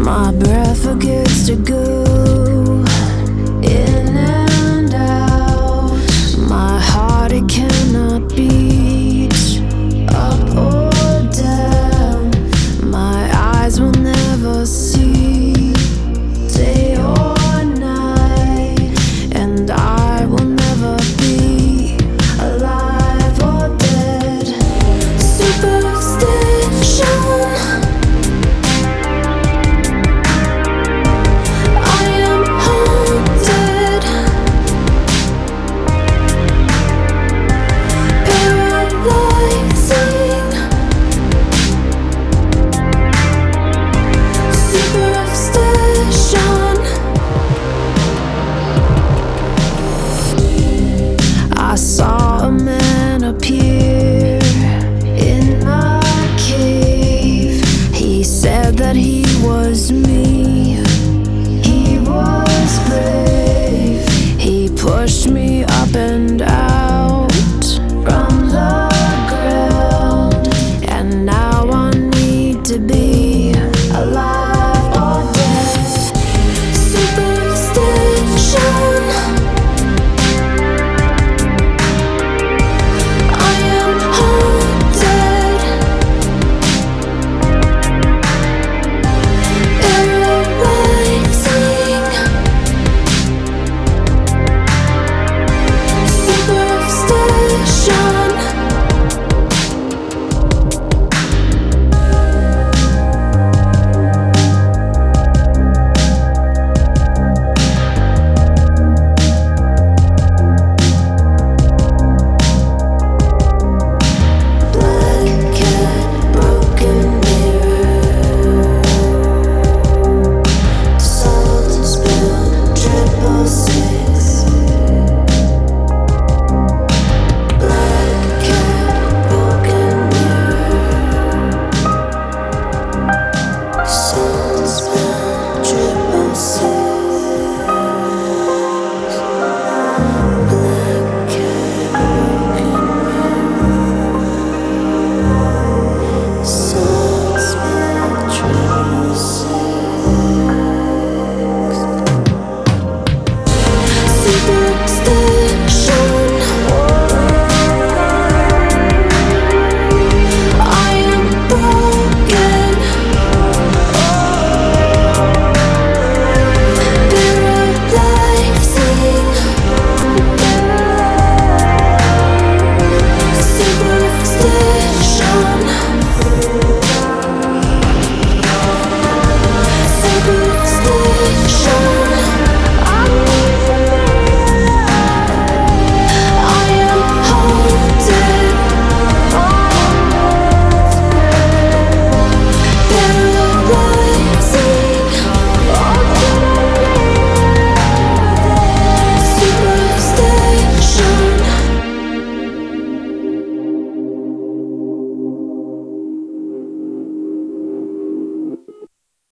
My breath forgets to go in and out. My heart, it cannot beat up or down. My eyes will never see day or night, and I will never be alive or dead. Superstition, I saw a man appear in my cave. He said that he was me.